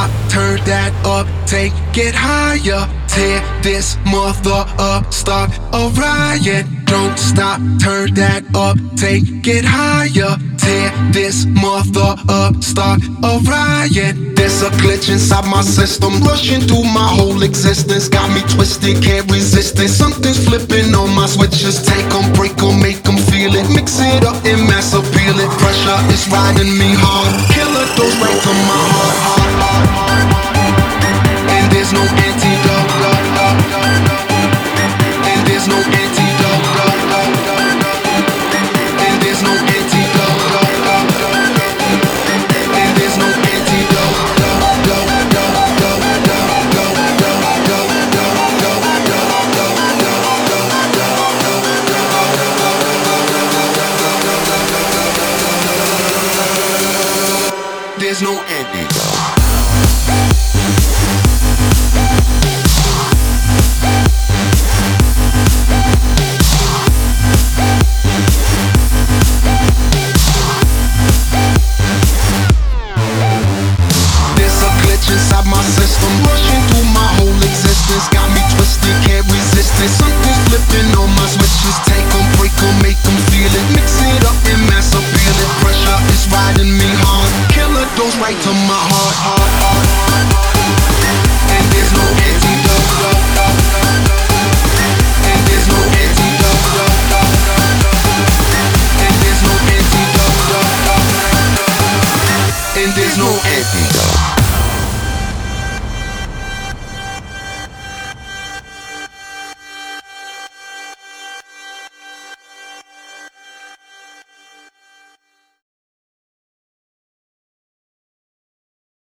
stop, turn that up, take it higher. Tear this mother up, start a riot. Don't stop, turn that up, take it higher. Tear this mother up, start a riot. There's a glitch inside my system, rushing through my whole existence. Got me twisted, can't resist it. Something's flipping on my switches. Take 'em, break 'em, make 'em feel it. Mix it up and mass appeal it. Pressure is riding me hard. Killer goes right to my heart. And there's no antidote. And there's no antidote. And there's no antidote. And there's no antidote. There's no antidote. Inside my system, rushing through my whole existence. Got me twisted, can't resist it. Something's flipping on my switches. Take 'em, break 'em, make 'em feel it. Mix it up and mass appeal it. Pressure is riding me hard. Killer goes right to my heart. And there's no antidote. And there's no antidote. And there's no antidote. And there's no antidote.